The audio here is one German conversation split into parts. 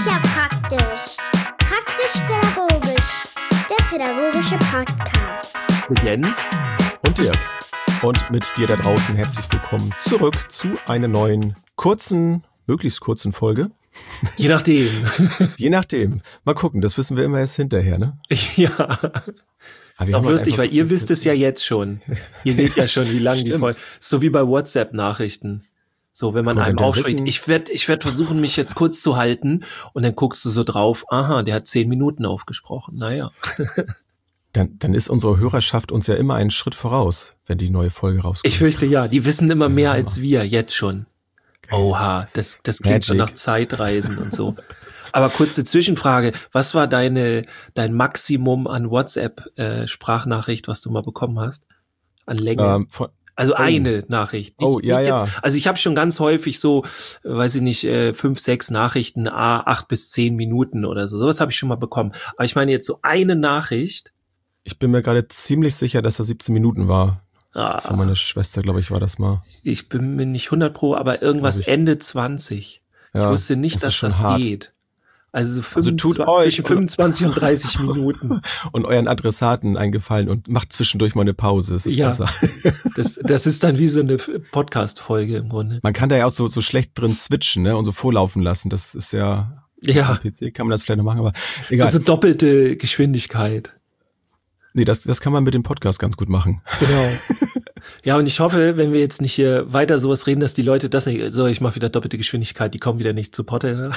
ist ja praktisch. Praktisch-pädagogisch. Der pädagogische Podcast. Mit Jens und Dirk. Und mit dir da draußen herzlich willkommen zurück zu einer neuen möglichst kurzen Folge. Je nachdem. Je nachdem. Mal gucken, das wissen wir immer erst hinterher, ne? Ja. Ist auch lustig, weil ihr wisst es ja jetzt schon. Ihr seht ja schon, wie lang die Folge. So wie bei WhatsApp-Nachrichten. So, wenn man einem aufschreibt, ich werd versuchen, mich jetzt kurz zu halten, und dann guckst du so drauf, aha, der hat 10 Minuten aufgesprochen, naja. Dann ist unsere Hörerschaft uns ja immer einen Schritt voraus, wenn die neue Folge rauskommt. Ich fürchte ja, die wissen immer mehr als wir, jetzt schon. Oha, das klingt schon nach Zeitreisen und so. Aber kurze Zwischenfrage, was war dein Maximum an WhatsApp-Sprachnachricht, was du mal bekommen hast? An Länge? Eine Nachricht. Also ich habe schon ganz häufig so, weiß ich nicht, 5, 6 Nachrichten, 8 bis 10 Minuten oder so. Sowas habe ich schon mal bekommen. Aber ich meine jetzt so eine Nachricht. Ich bin mir gerade ziemlich sicher, dass das 17 Minuten war. Von meiner Schwester, glaube ich, war das mal. Ich bin mir nicht 100%, aber irgendwas Ende 20. Ja, ich wusste nicht, dass das geht. Also so 25 und 30 Minuten. Und euren Adressaten einen Gefallen und macht zwischendurch mal eine Pause. Das ist besser. Das ist dann wie so eine Podcast-Folge im Grunde. Man kann da ja auch so schlecht drin switchen, ne, und so vorlaufen lassen. Das ist ja. Am PC kann man das vielleicht noch machen, aber egal. So doppelte Geschwindigkeit. Nee, das kann man mit dem Podcast ganz gut machen. Genau. Ja, und ich hoffe, wenn wir jetzt nicht hier weiter sowas reden, dass die Leute das nicht, so, ich mache wieder doppelte Geschwindigkeit, die kommen wieder nicht zu Potte. Ne?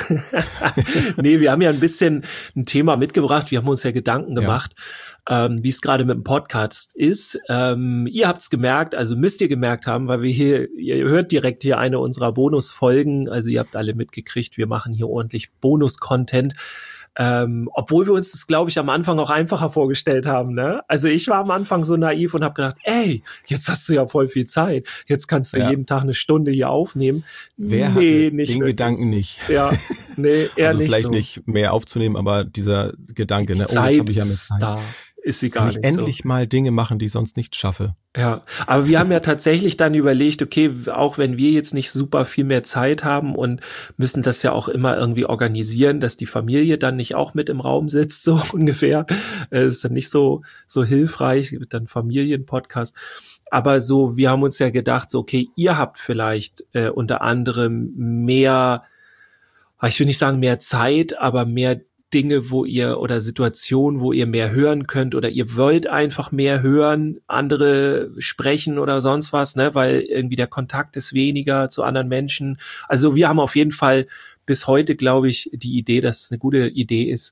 Nee, wir haben ja ein bisschen ein Thema mitgebracht, wir haben uns ja Gedanken gemacht, wie es gerade mit dem Podcast ist. Ihr habt's gemerkt, also müsst ihr gemerkt haben, weil ihr hört direkt hier eine unserer Bonusfolgen, also ihr habt alle mitgekriegt, wir machen hier ordentlich Bonus-Content. Obwohl wir uns das, glaube ich, am Anfang auch einfacher vorgestellt haben, ne? Also ich war am Anfang so naiv und habe gedacht, ey, jetzt hast du ja voll viel Zeit. Jetzt kannst du jeden Tag eine Stunde hier aufnehmen. Wer hatte den wirklich. Gedanken nicht? Ja, nee, eher also nicht vielleicht so. nicht mehr aufzunehmen, aber dieser Gedanke, Die ne? Zeit jetzt habe ich ja ist mit da. Ist sie jetzt gar kann ich nicht endlich so. mal Dinge machen, die ich sonst nicht schaffe. Ja, aber wir haben ja tatsächlich dann überlegt, okay, auch wenn wir jetzt nicht super viel mehr Zeit haben und müssen das ja auch immer irgendwie organisieren, dass die Familie dann nicht auch mit im Raum sitzt, so ungefähr. Ist dann nicht so hilfreich, dann Familienpodcast. Aber so, wir haben uns ja gedacht, so, okay, ihr habt vielleicht unter anderem mehr, ich will nicht sagen mehr Zeit, aber mehr Dinge, wo ihr oder Situationen, wo ihr mehr hören könnt oder ihr wollt einfach mehr hören, andere sprechen oder sonst was, ne, weil irgendwie der Kontakt ist weniger zu anderen Menschen. Also wir haben auf jeden Fall bis heute, glaube ich, die Idee, dass es eine gute Idee ist.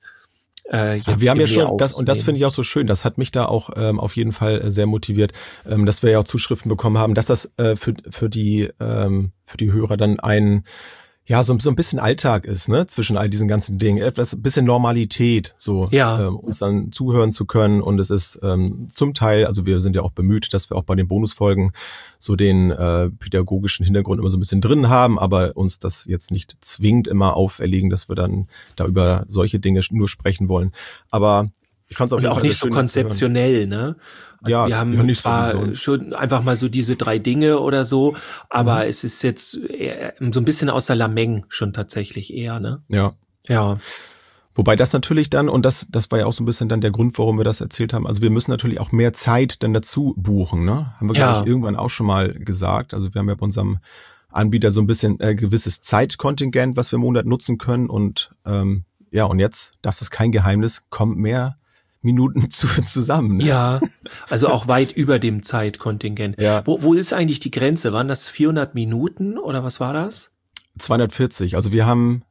Wir haben ja schon das, und das finde ich auch so schön, das hat mich da auch auf jeden Fall sehr motiviert, dass wir ja auch Zuschriften bekommen haben, dass das für die Hörer dann so ein bisschen Alltag ist, ne, zwischen all diesen ganzen Dingen, ein bisschen Normalität, so, uns dann zuhören zu können, und es ist zum Teil, also wir sind ja auch bemüht, dass wir auch bei den Bonusfolgen so den pädagogischen Hintergrund immer so ein bisschen drin haben, aber uns das jetzt nicht zwingend immer auferlegen, dass wir dann da über solche Dinge nur sprechen wollen, aber ich fand's auch nicht so konzeptionell, ne? Also wir haben zwar schon einfach mal so diese 3 Dinge oder so, aber es ist jetzt so ein bisschen aus der Lameng schon tatsächlich eher, ne? Ja. Wobei das natürlich dann, und das war ja auch so ein bisschen dann der Grund, warum wir das erzählt haben, also wir müssen natürlich auch mehr Zeit dann dazu buchen, ne? Haben wir, glaube ich, irgendwann auch schon mal gesagt. Also wir haben ja bei unserem Anbieter so ein bisschen gewisses Zeitkontingent, was wir im Monat nutzen können, und und jetzt, das ist kein Geheimnis, kommt mehr Minuten zusammen. Ne? Ja, also auch weit über dem Zeitkontingent. Ja. Wo ist eigentlich die Grenze? Waren das 400 Minuten oder was war das? 240. Also wir haben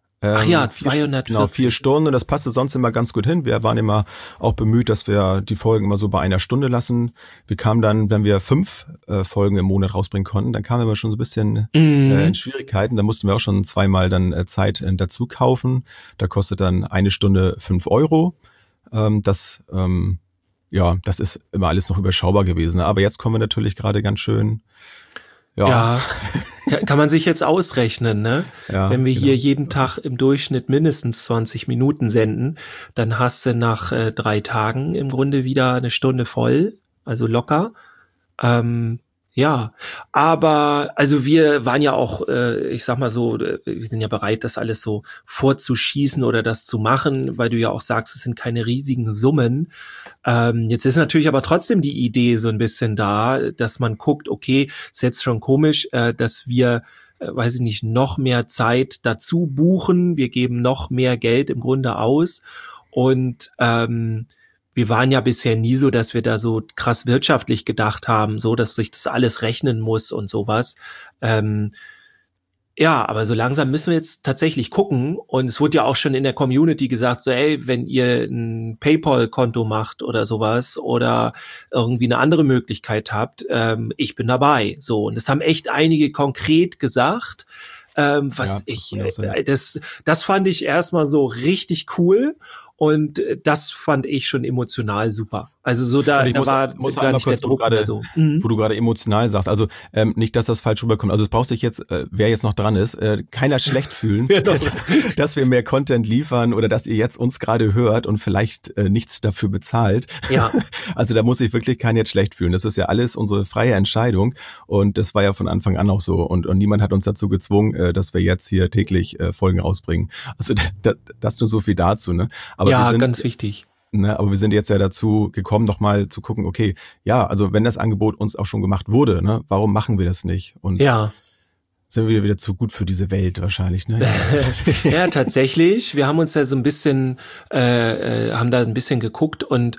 240. 4 Stunden. Das passte sonst immer ganz gut hin. Wir waren immer auch bemüht, dass wir die Folgen immer so bei 1 Stunde lassen. Wir kamen dann, wenn wir 5 Folgen im Monat rausbringen konnten, dann kamen wir schon so ein bisschen in Schwierigkeiten. Da mussten wir auch schon zweimal dann Zeit dazu kaufen. Da kostet dann 1 Stunde 5 Euro. Das ist immer alles noch überschaubar gewesen. Aber jetzt kommen wir natürlich gerade ganz schön. Ja, kann man sich jetzt ausrechnen, ne? Ja, wenn wir hier jeden Tag im Durchschnitt mindestens 20 Minuten senden, dann hast du nach 3 Tagen im Grunde wieder 1 Stunde voll, also locker. Ja, aber also wir waren ja auch, ich sag mal so, wir sind ja bereit, das alles so vorzuschießen oder das zu machen, weil du ja auch sagst, es sind keine riesigen Summen. Jetzt ist natürlich aber trotzdem die Idee so ein bisschen da, dass man guckt, okay, ist jetzt schon komisch, dass wir, weiß ich nicht, noch mehr Zeit dazu buchen. Wir geben noch mehr Geld im Grunde aus und wir waren ja bisher nie so, dass wir da so krass wirtschaftlich gedacht haben, so, dass sich das alles rechnen muss und sowas. Ja, aber so langsam müssen wir jetzt tatsächlich gucken. Und es wurde ja auch schon in der Community gesagt, so, ey, wenn ihr ein PayPal-Konto macht oder sowas oder irgendwie eine andere Möglichkeit habt, ich bin dabei. So, und das haben echt einige konkret gesagt. Das fand ich erstmal so richtig cool. Und das fand ich schon emotional super. Also so da war gar nicht der Druck oder so. Wo du gerade emotional sagst, also nicht, dass das falsch rüberkommt. Also es braucht sich jetzt, wer jetzt noch dran ist, keiner schlecht fühlen, dass wir mehr Content liefern oder dass ihr jetzt uns gerade hört und vielleicht nichts dafür bezahlt. Ja. Also da muss sich wirklich keiner jetzt schlecht fühlen. Das ist ja alles unsere freie Entscheidung und das war ja von Anfang an auch so. Und niemand hat uns dazu gezwungen, dass wir jetzt hier täglich Folgen rausbringen. Also das nur so viel dazu, ne? Aber ja, ganz wichtig. Ne, aber wir sind jetzt ja dazu gekommen, nochmal zu gucken, okay, ja, also wenn das Angebot uns auch schon gemacht wurde, ne, warum machen wir das nicht? Und ja. Sind wir wieder zu gut für diese Welt wahrscheinlich, ne? Ja, tatsächlich. Wir haben uns ja so ein bisschen, haben da ein bisschen geguckt und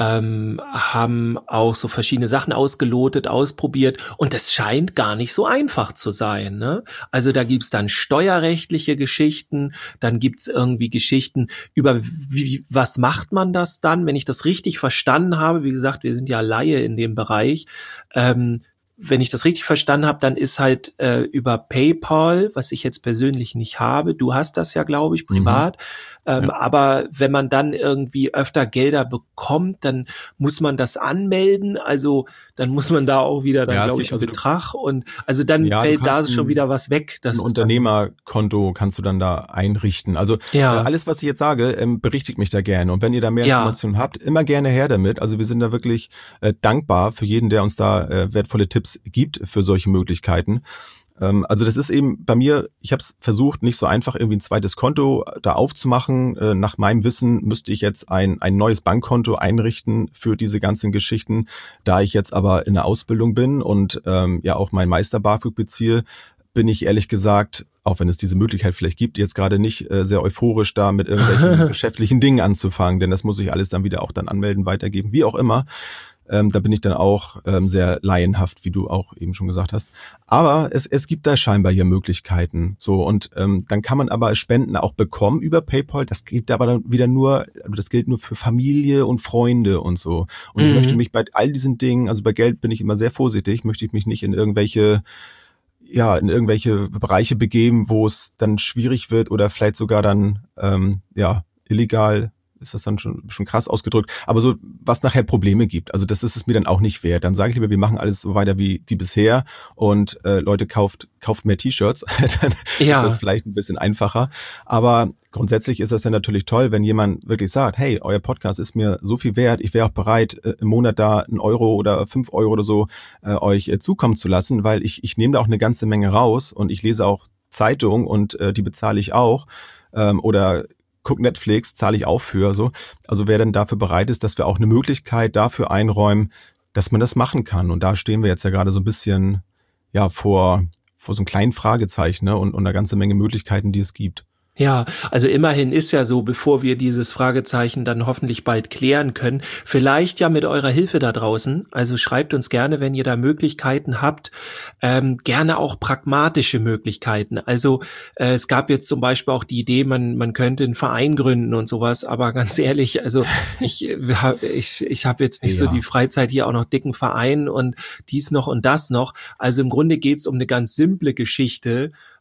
haben auch so verschiedene Sachen ausgelotet, ausprobiert und das scheint gar nicht so einfach zu sein, ne? Also da gibt's dann steuerrechtliche Geschichten, dann gibt's irgendwie Geschichten über was macht man das dann, wenn ich das richtig verstanden habe. Wie gesagt, wir sind ja Laie in dem Bereich. Wenn ich das richtig verstanden habe, dann ist halt über PayPal, was ich jetzt persönlich nicht habe, du hast das ja, glaube ich, privat, aber wenn man dann irgendwie öfter Gelder bekommt, dann muss man das anmelden, also dann muss man da auch wieder, dann glaube ich, einen Betrag und also dann fällt da schon wieder was weg. Das ein Unternehmerkonto kannst du dann da einrichten. Also alles, was ich jetzt sage, berichtigt mich da gerne und wenn ihr da mehr Informationen habt, immer gerne her damit. Also wir sind da wirklich dankbar für jeden, der uns da wertvolle Tipps gibt für solche Möglichkeiten. Also das ist eben bei mir, ich habe es versucht, nicht so einfach irgendwie ein zweites Konto da aufzumachen. Nach meinem Wissen müsste ich jetzt ein neues Bankkonto einrichten für diese ganzen Geschichten. Da ich jetzt aber in der Ausbildung bin und ja auch mein Meister-BAföG beziehe, bin ich ehrlich gesagt, auch wenn es diese Möglichkeit vielleicht gibt, jetzt gerade nicht sehr euphorisch da mit irgendwelchen geschäftlichen Dingen anzufangen, denn das muss ich alles dann wieder auch dann anmelden, weitergeben, wie auch immer. Da bin ich dann auch sehr laienhaft, wie du auch eben schon gesagt hast. Aber es gibt da scheinbar hier Möglichkeiten. So und dann kann man aber Spenden auch bekommen über PayPal. Das gilt aber dann wieder das gilt nur für Familie und Freunde und so. Und ich möchte mich bei all diesen Dingen, also bei Geld bin ich immer sehr vorsichtig, möchte ich mich nicht in irgendwelche Bereiche begeben, wo es dann schwierig wird oder vielleicht sogar dann illegal ist das dann schon krass ausgedrückt, aber so, was nachher Probleme gibt, also das ist es mir dann auch nicht wert. Dann sage ich lieber, wir machen alles so weiter wie bisher und Leute, kauft mehr T-Shirts, dann ist das vielleicht ein bisschen einfacher, aber grundsätzlich ist das dann natürlich toll, wenn jemand wirklich sagt, hey, euer Podcast ist mir so viel wert, ich wäre auch bereit, im Monat da 1 Euro oder 5 Euro oder so euch zukommen zu lassen, weil ich nehme da auch eine ganze Menge raus und ich lese auch Zeitung und die bezahle ich auch oder guck Netflix, zahle ich auch für, so. Also wer denn dafür bereit ist, dass wir auch eine Möglichkeit dafür einräumen, dass man das machen kann. Und da stehen wir jetzt ja gerade so ein bisschen, vor so einem kleinen Fragezeichen, ne? und einer ganzen Menge Möglichkeiten, die es gibt. Ja, also immerhin ist ja so, bevor wir dieses Fragezeichen dann hoffentlich bald klären können, vielleicht ja mit eurer Hilfe da draußen, also schreibt uns gerne, wenn ihr da Möglichkeiten habt, gerne auch pragmatische Möglichkeiten. Also es gab jetzt zum Beispiel auch die Idee, man könnte einen Verein gründen und sowas, aber ganz ehrlich, also ich habe jetzt nicht so die Freizeit, hier auch noch dicken Verein und dies noch und das noch. Also im Grunde geht's um eine ganz simple Geschichte.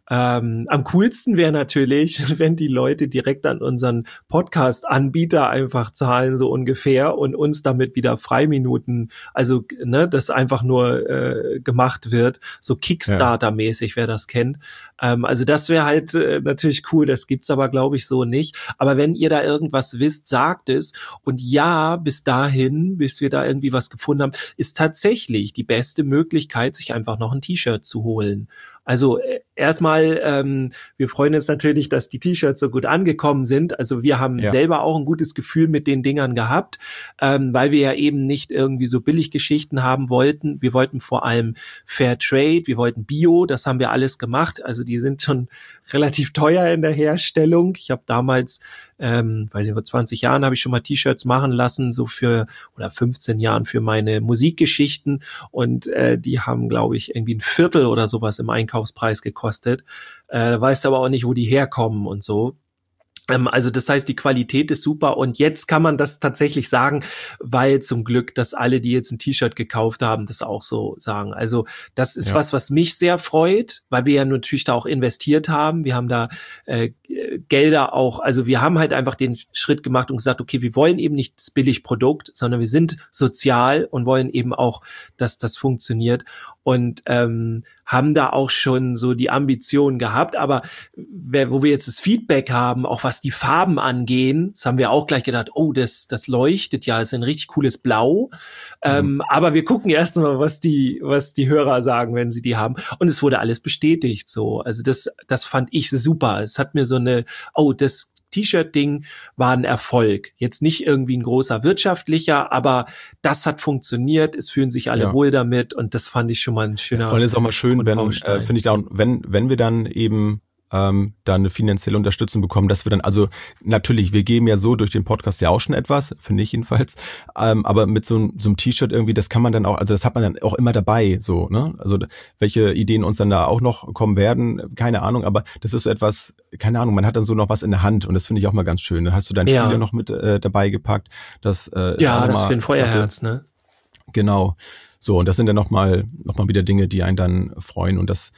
Am coolsten wäre natürlich, wenn die Leute direkt an unseren Podcast-Anbieter einfach zahlen, so ungefähr, und uns damit wieder Freiminuten, also das einfach nur gemacht wird, so Kickstarter-mäßig, wer das kennt. Also das wäre halt natürlich cool, das gibt's aber, glaube ich, so nicht. Aber wenn ihr da irgendwas wisst, sagt es. Und ja, bis dahin, bis wir da irgendwie was gefunden haben, ist tatsächlich die beste Möglichkeit, sich einfach noch ein T-Shirt zu holen. Also erstmal, wir freuen uns natürlich, dass die T-Shirts so gut angekommen sind. Also wir haben selber auch ein gutes Gefühl mit den Dingern gehabt, weil wir ja eben nicht irgendwie so Billiggeschichten haben wollten. Wir wollten vor allem Fair Trade, wir wollten Bio, das haben wir alles gemacht. Also die sind schon relativ teuer in der Herstellung. Ich habe damals, weiß ich, vor 20 Jahren habe ich schon mal T-Shirts machen lassen, so oder 15 Jahren für meine Musikgeschichten, und die haben, glaube ich, irgendwie ein Viertel oder sowas im Einkaufspreis gekostet. Weißt aber auch nicht, wo die herkommen und so. Also das heißt, die Qualität ist super, und jetzt kann man das tatsächlich sagen, weil zum Glück, dass alle, die jetzt ein T-Shirt gekauft haben, das auch so sagen. Also das ist was mich sehr freut, weil wir ja natürlich da auch investiert haben. Wir haben da Gelder auch, also wir haben halt einfach den Schritt gemacht und gesagt, okay, wir wollen eben nicht das Billigprodukt, sondern wir sind sozial und wollen eben auch, dass das funktioniert, und haben da auch schon so die Ambition gehabt, aber wo wir jetzt das Feedback haben, auch was die Farben angehen, das haben wir auch gleich gedacht, oh, das leuchtet ja, das ist ein richtig cooles Blau, aber wir gucken erst mal, was die Hörer sagen, wenn sie die haben, und es wurde alles bestätigt, so, also das fand ich super, es hat mir so das T-Shirt-Ding war ein Erfolg. Jetzt nicht irgendwie ein großer wirtschaftlicher, aber das hat funktioniert, es fühlen sich alle wohl damit, und das fand ich schon mal ein schöner. Vor allem ist auch mal schön, finde ich da, wenn wir dann eben dann eine finanzielle Unterstützung bekommen, dass wir dann, also natürlich, wir geben ja so durch den Podcast ja auch schon etwas, finde ich jedenfalls, aber mit so einem T-Shirt irgendwie, das kann man dann auch, also das hat man dann auch immer dabei, so, ne, also welche Ideen uns dann da auch noch kommen werden, keine Ahnung, aber das ist so etwas, keine Ahnung, man hat dann so noch was in der Hand, und das finde ich auch mal ganz schön. Dann hast du deinen Spieler noch mit dabei gepackt, das ist auch das für ein Feuerherz, ne? Genau, so, und das sind dann noch mal wieder Dinge, die einen dann freuen, und das,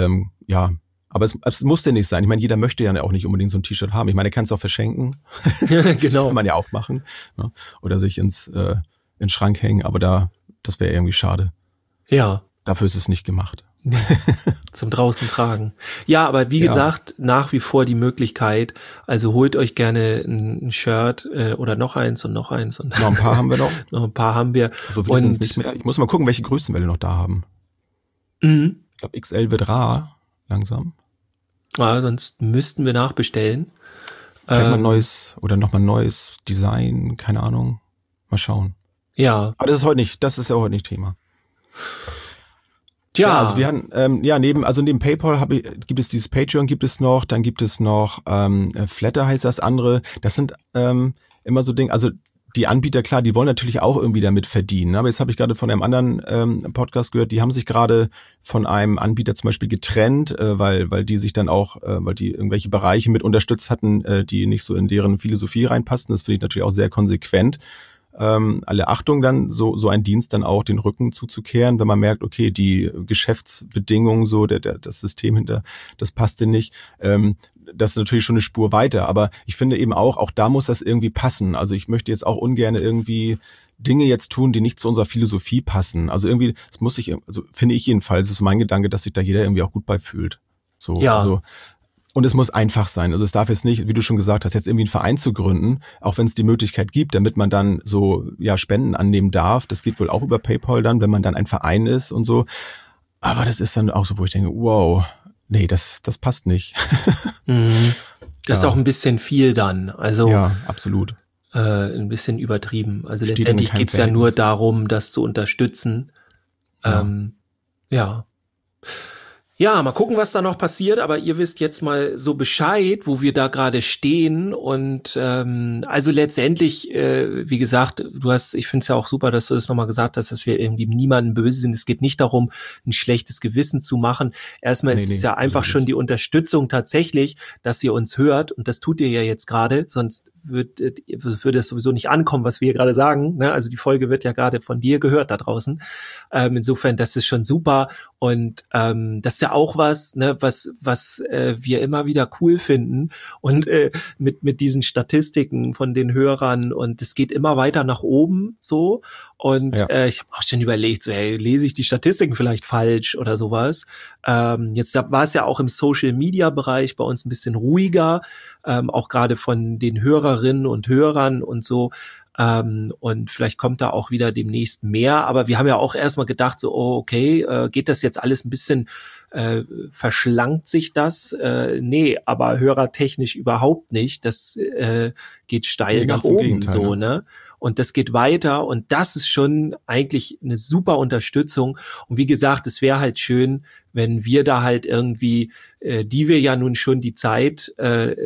aber es muss ja nicht sein. Ich meine, jeder möchte ja auch nicht unbedingt so ein T-Shirt haben. Ich meine, er kann es auch verschenken. Genau. Kann man ja auch machen. Ne? Oder sich ins Schrank hängen. Aber das wäre irgendwie schade. Ja. Dafür ist es nicht gemacht. Zum draußen tragen. Ja, aber wie gesagt, nach wie vor die Möglichkeit, also holt euch gerne ein Shirt oder noch eins und noch eins. Und noch ein paar haben wir noch. Noch ein paar haben wir. So viele sind es nicht mehr. Ich muss mal gucken, welche Größen wir noch da haben. Ich glaube, XL wird rar langsam. Ja, sonst müssten wir nachbestellen. Vielleicht mal nochmal neues Design, keine Ahnung. Mal schauen. Ja. Aber das ist ja heute nicht Thema. Tja. Ja, also wir haben, neben PayPal gibt es dieses Patreon, gibt es noch, dann gibt es noch Flatter heißt das andere. Das sind immer so Dinge, also die Anbieter, klar, die wollen natürlich auch irgendwie damit verdienen. Aber jetzt habe ich gerade von einem anderen Podcast gehört, die haben sich gerade von einem Anbieter zum Beispiel getrennt, weil die sich dann auch, weil die irgendwelche Bereiche mit unterstützt hatten, die nicht so in deren Philosophie reinpassten. Das finde ich natürlich auch sehr konsequent. Alle Achtung dann, so ein Dienst dann auch den Rücken zuzukehren, wenn man merkt, okay, die Geschäftsbedingungen, so das System hinter, das passte nicht. Das ist natürlich schon eine Spur weiter, aber ich finde eben auch da muss das irgendwie passen. Also ich möchte jetzt auch ungern irgendwie Dinge jetzt tun, die nicht zu unserer Philosophie passen. Also irgendwie, es muss sich, also finde ich jedenfalls, das ist mein Gedanke, dass sich da jeder irgendwie auch gut bei fühlt. So, ja. Also, und es muss einfach sein. Also es darf jetzt nicht, wie du schon gesagt hast, jetzt irgendwie einen Verein zu gründen, auch wenn es die Möglichkeit gibt, damit man dann so Spenden annehmen darf. Das geht wohl auch über PayPal dann, wenn man dann ein Verein ist und so. Aber das ist dann auch so, wo ich denke, wow, nee, das passt nicht. Das ist auch ein bisschen viel dann. Also ja, absolut. Ein bisschen übertrieben. Also letztendlich geht's ja nur darum, das zu unterstützen. Ja. Ja, mal gucken, was da noch passiert, aber ihr wisst jetzt mal so Bescheid, wo wir da gerade stehen, und also letztendlich, wie gesagt, ich finde es ja auch super, dass du das nochmal gesagt hast, dass wir irgendwie niemandem böse sind. Es geht nicht darum, ein schlechtes Gewissen zu machen. Erstmal ist es ja einfach schon die Unterstützung tatsächlich, dass ihr uns hört, und das tut ihr ja jetzt gerade, sonst würde es sowieso nicht ankommen, was wir hier gerade sagen. Ne? Also die Folge wird ja gerade von dir gehört da draußen. Insofern, das ist schon super. Und das ist ja auch was, ne, was wir immer wieder cool finden. Und mit diesen Statistiken von den Hörern, und es geht immer weiter nach oben so. Und ich habe auch schon überlegt, so, hey, lese ich die Statistiken vielleicht falsch oder sowas. Jetzt war es ja auch im Social-Media-Bereich bei uns ein bisschen ruhiger, auch gerade von den Hörerinnen und Hörern und so. Und vielleicht kommt da auch wieder demnächst mehr. Aber wir haben ja auch erstmal gedacht, so, okay, geht das jetzt alles ein bisschen, verschlankt sich das? Nee, aber hörertechnisch überhaupt nicht. Das geht steil nach oben, so, ne? Und das geht weiter, und das ist schon eigentlich eine super Unterstützung. Und wie gesagt, es wäre halt schön, wenn wir da halt irgendwie, die wir ja nun schon die Zeit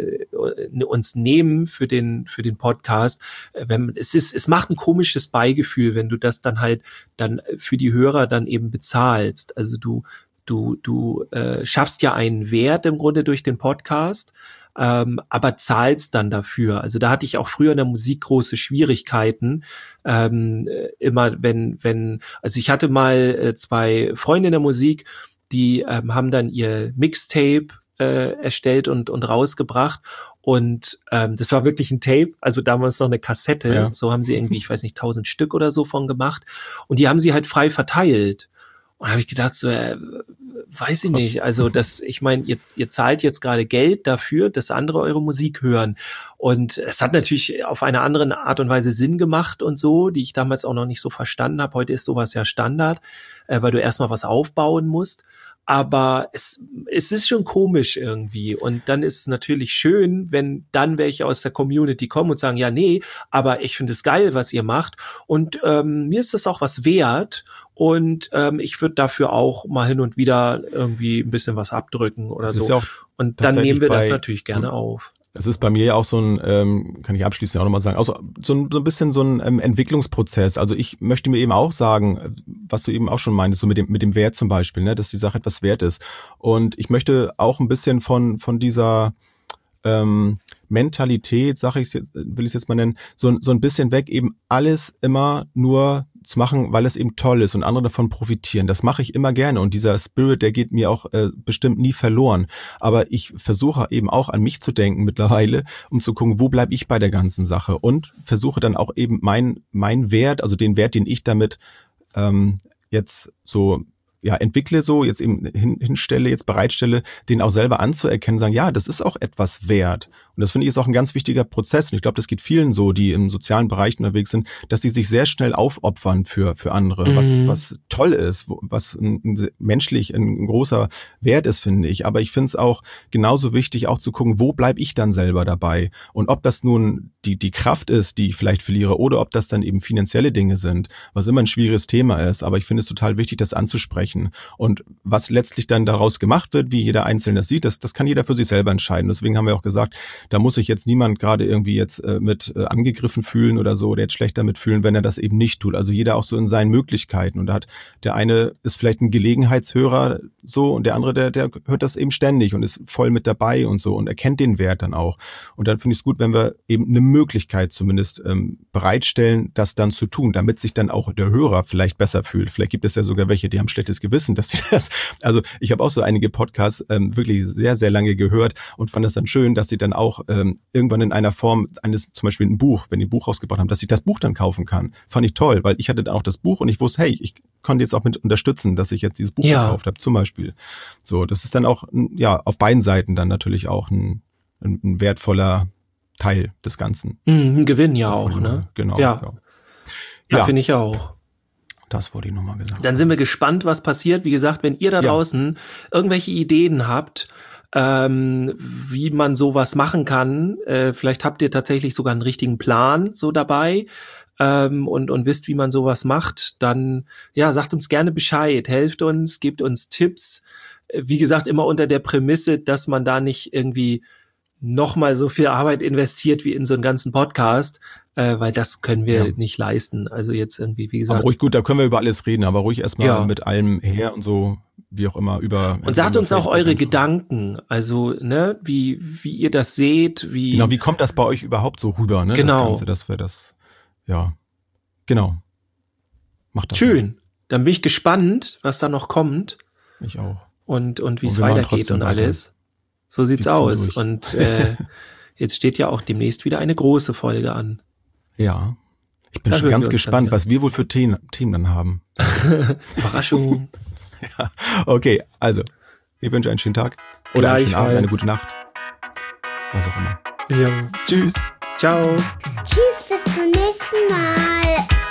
uns nehmen für den Podcast, es macht ein komisches Beigefühl, wenn du das dann halt dann für die Hörer dann eben bezahlst. Also du schaffst ja einen Wert im Grunde durch den Podcast, aber zahlst dann dafür. Also da hatte ich auch früher in der Musik große Schwierigkeiten. Immer also ich hatte mal 2 Freunde in der Musik, die haben dann ihr Mixtape erstellt und rausgebracht. Und das war wirklich ein Tape, also damals noch eine Kassette. Ja. So haben sie irgendwie, ich weiß nicht, 1000 Stück oder so von gemacht. Und die haben sie halt frei verteilt. Und da habe ich gedacht, so, weiß ich nicht, also ich meine, ihr zahlt jetzt gerade Geld dafür, dass andere eure Musik hören. Und es hat natürlich auf eine andere Art und Weise Sinn gemacht und so, die ich damals auch noch nicht so verstanden habe. Heute ist sowas ja Standard, weil du erstmal was aufbauen musst. Aber es ist schon komisch irgendwie. Und dann ist es natürlich schön, wenn dann welche aus der Community kommen und sagen, ja, nee, aber ich finde es geil, was ihr macht. Und mir ist das auch was wert. Und ich würde dafür auch mal hin und wieder irgendwie ein bisschen was abdrücken oder so. Ja, und dann nehmen wir das natürlich gerne auf. Das ist bei mir ja auch so ein, kann ich abschließend auch nochmal sagen, also so ein bisschen so ein Entwicklungsprozess. Also ich möchte mir eben auch sagen, was du eben auch schon meintest, so mit dem Wert zum Beispiel, ne, dass die Sache etwas wert ist. Und ich möchte auch ein bisschen von dieser Mentalität, will ich es jetzt mal nennen, so ein bisschen weg, eben alles immer nur zu machen, weil es eben toll ist und andere davon profitieren. Das mache ich immer gerne, und dieser Spirit, der geht mir auch bestimmt nie verloren. Aber ich versuche eben auch an mich zu denken mittlerweile, um zu gucken, wo bleibe ich bei der ganzen Sache, und versuche dann auch eben mein Wert, also den Wert, den ich damit jetzt so entwickle, so jetzt eben hinstelle, jetzt bereitstelle, den auch selber anzuerkennen, sagen, ja, das ist auch etwas wert. Und das finde ich ist auch ein ganz wichtiger Prozess. Und ich glaube, das geht vielen so, die im sozialen Bereich unterwegs sind, dass sie sich sehr schnell aufopfern für andere, was toll ist, was menschlich ein großer Wert ist, finde ich. Aber ich finde es auch genauso wichtig, auch zu gucken, wo bleibe ich dann selber dabei? Und ob das nun die Kraft ist, die ich vielleicht verliere, oder ob das dann eben finanzielle Dinge sind, was immer ein schwieriges Thema ist. Aber ich finde es total wichtig, das anzusprechen. Und was letztlich dann daraus gemacht wird, wie jeder Einzelne das sieht, das kann jeder für sich selber entscheiden. Deswegen haben wir auch gesagt, da muss sich jetzt niemand gerade irgendwie jetzt mit angegriffen fühlen oder so, oder jetzt schlecht damit fühlen, wenn er das eben nicht tut. Also jeder auch so in seinen Möglichkeiten. Und da hat der eine ist vielleicht ein Gelegenheitshörer so, und der andere, der hört das eben ständig und ist voll mit dabei und so und erkennt den Wert dann auch. Und dann finde ich es gut, wenn wir eben eine Möglichkeit zumindest bereitstellen, das dann zu tun, damit sich dann auch der Hörer vielleicht besser fühlt. Vielleicht gibt es ja sogar welche, die haben schlechtes Gewissen, dass sie das, also ich habe auch so einige Podcasts wirklich sehr, sehr lange gehört und fand es dann schön, dass sie dann auch irgendwann in einer Form eines, zum Beispiel ein Buch, wenn die ein Buch rausgebracht haben, dass ich das Buch dann kaufen kann. Fand ich toll, weil ich hatte dann auch das Buch und ich wusste, hey, ich konnte jetzt auch mit unterstützen, dass ich jetzt dieses Buch gekauft habe, zum Beispiel. So, das ist dann auch, auf beiden Seiten dann natürlich auch ein wertvoller Teil des Ganzen. Ein Gewinn ja auch, ne? Genau. Ja, finde ich auch. Das wurde nochmal gesagt. Dann sind wir gespannt, was passiert. Wie gesagt, wenn ihr da draußen irgendwelche Ideen habt, wie man sowas machen kann, vielleicht habt ihr tatsächlich sogar einen richtigen Plan so dabei, und wisst, wie man sowas macht, dann sagt uns gerne Bescheid, helft uns, gebt uns Tipps. Wie gesagt, immer unter der Prämisse, dass man da nicht irgendwie nochmal so viel Arbeit investiert wie in so einen ganzen Podcast, weil das können wir nicht leisten. Also jetzt irgendwie, wie gesagt. Aber ruhig gut, da können wir über alles reden, aber ruhig erstmal mit allem her und so wie auch immer, über... Und sagt uns auch eure Gedanken, also, ne, wie ihr das seht, wie... Genau, wie kommt das bei euch überhaupt so rüber, ne? Genau. Das Ganze, dass wir das, ja, genau. Macht das. Schön. Mal. Dann bin ich gespannt, was da noch kommt. Ich auch. Und wie es weitergeht und alles. So sieht's aus. Und jetzt steht ja auch demnächst wieder eine große Folge an. Ja. Ich bin schon ganz gespannt, was wir wohl für Themen dann haben. Überraschung. Ja. Okay, also, ich wünsche einen schönen Tag. Oder einen schönen Abend, eine gute Nacht. Was auch immer. Ja. Tschüss. Ciao. Tschüss, bis zum nächsten Mal.